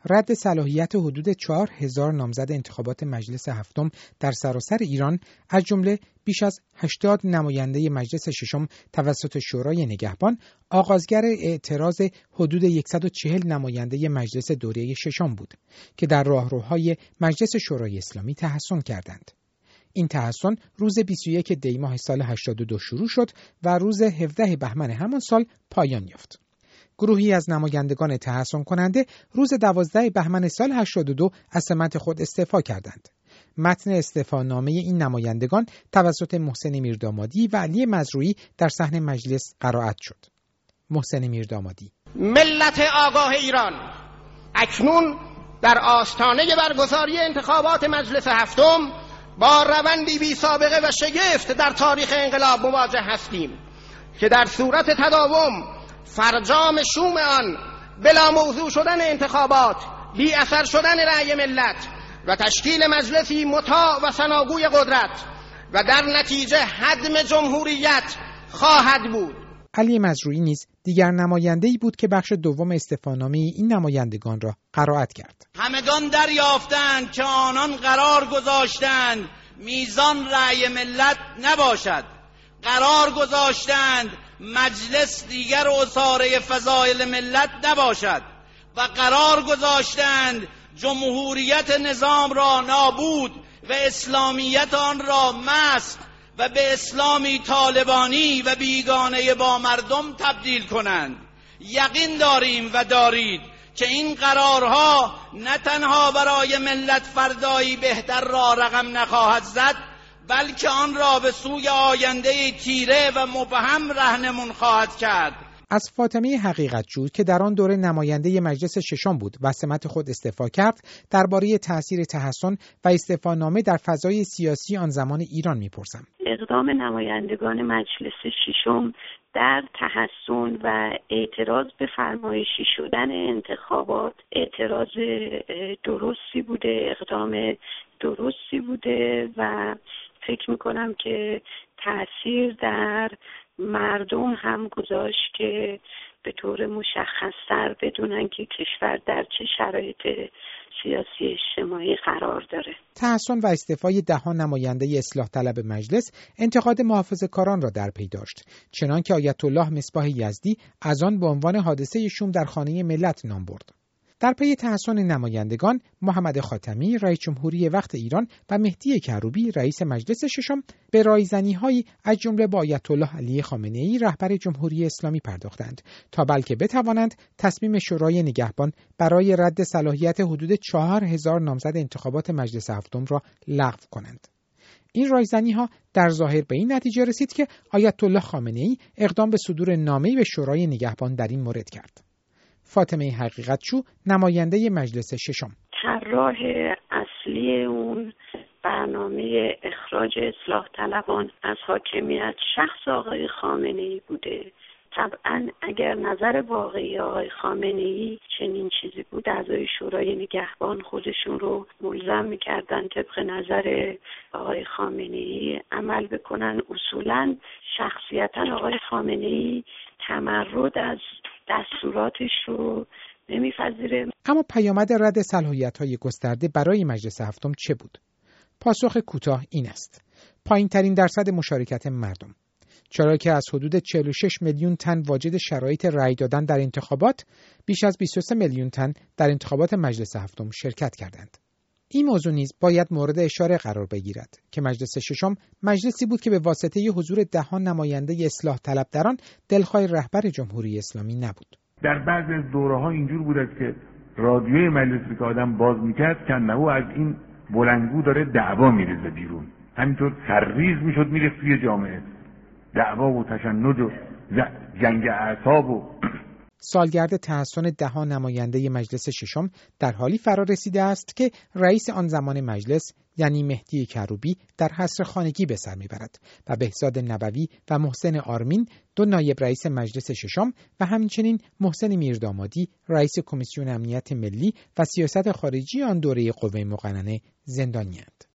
رد صلاحیت حدود 4000 نامزد انتخابات مجلس هفتم در سراسر ایران از جمله بیش از 80 نماینده مجلس ششم توسط شورای نگهبان آغازگر اعتراض حدود 140 نماینده مجلس دوره ششم بود که در راهروهای مجلس شورای اسلامی تحصن کردند. این تحصن روز 21 دی ماه سال 82 شروع شد و روز 17 بهمن همان سال پایان یافت. گروهی از نمایندگان تحصن کننده روز 12 بهمن سال 82 از سمت خود استعفا کردند. متن استعفانامه این نمایندگان توسط محسن میردامادی و علی مزروعی در صحن مجلس قرائت شد. محسن میردامادی: ملت آگاه ایران اکنون در آستانه برگزاری انتخابات مجلس هفتم با روندی بی سابقه و شگفت در تاریخ انقلاب مواجه هستیم که در صورت تداوم فرجام شوم آن بلا موضوع شدن انتخابات، بی اثر شدن رأی ملت و تشکیل مجلسی مطاع و ثناگوی قدرت و در نتیجه هدم جمهوریت خواهد بود. علی مزروعی نیز دیگر نماینده‌ای بود که بخش دوم استعفانامه این نمایندگان را قرائت کرد. همگان دریافتند که آنان قرار گذاشتند میزان رأی ملت نباشد، قرار گذاشتند مجلس دیگر اساره فضایل ملت نباشد و قرار گذاشتند جمهوریت نظام را نابود و اسلامیت آن را مسخ و به اسلامی طالبانی و بیگانه با مردم تبدیل کنند. یقین داریم و دارید که این قرارها نه تنها برای ملت فردایی بهتر را رقم نخواهد زد، بلکه آن را به سوی آینده تیره و مبهم رهنمون خواهد کرد. از فاطمه حقیقتجو که در آن دوره نماینده مجلس ششم بود و سمت خود استعفا کرد، درباره تأثیر تحصن و استعفانامه در فضای سیاسی آن زمان ایران میپرسم. اقدام نمایندگان مجلس ششم در تحصن و اعتراض به فرمایشی شدن انتخابات اعتراض درستی بوده، اقدام درستی بوده و فکر میکنم که تأثیر در مردم هم گذاشت که به طور مشخص‌تر بدونن که کشور در چه شرایط سیاسی اجتماعی قرار داره. تحصن و استعفای 10 نماینده اصلاح طلب مجلس انتقاد محافظه‌کاران را در پی داشت، چنانکه آیت الله مصباح یزدی از آن به عنوان حادثه شوم در خانه ملت نام برد. در پی تحصن نمایندگان، محمد خاتمی رئیس جمهوری وقت ایران و مهدی کروبی رئیس مجلس ششم به رایزنی‌هایی از جمله با آیت الله علی خامنه‌ای رهبر جمهوری اسلامی پرداختند تا بلکه بتوانند تصمیم شورای نگهبان برای رد صلاحیت حدود 4000 نامزد انتخابات مجلس هفتم را لغو کنند. این رایزنی‌ها در ظاهر به این نتیجه رسید که آیت الله خامنه‌ای اقدام به صدور نامه‌ای به شورای نگهبان در این مورد کرد. فاطمه حقیقتجو نماینده مجلس ششم: طراح اصلی اون برنامه اخراج اصلاح طلبان از حاکمیت شخص آقای خامنه‌ای بوده. طبعا اگر نظر واقعی آقای خامنه‌ای چنین چیزی بود، اعضای شورای نگهبان خودشون رو ملزم می‌کردن طبق نظر آقای خامنه‌ای عمل بکنن. اصولاً شخصیتاً آقای خامنه‌ای تمرد از دستوراتش رو نمی‌پذیره. اما پیامد رد صلاحیت‌های گسترده برای مجلس هفتم چه بود؟ پاسخ کوتاه این است: پایین‌ترین درصد مشارکت مردم. چرا که از حدود 46 میلیون تن واجد شرایط رأی دادن در انتخابات، بیش از 23 میلیون تن در انتخابات مجلس هفتم شرکت کردند. این موضوع نیز باید مورد اشاره قرار بگیرد که مجلس ششم مجلسی بود که به واسطه حضور 10 نماینده اصلاح طلب در آن دلخواه رهبر جمهوری اسلامی نبود. در بعضی از دوره‌ها اینجور بود که رادیوی مجلسی که آدم باز می‌کرد کنهو از این بلندگو داره دعوا میریزه بیرون، همینطور سرریز میشد میره توی جامعه، دعوا و تشنج و جنگ اعصاب و سالگرد تحصن 10 نماینده مجلس ششم در حالی فرا رسیده است که رئیس آن زمان مجلس یعنی مهدی کروبی در حصر خانگی به سر میبرد و بهزاد نبوی و محسن آرمین 2 نایب رئیس مجلس ششم و همچنین محسن میردامادی رئیس کمیسیون امنیت ملی و سیاست خارجی آن دوره قوه مقننه زندانی‌اند.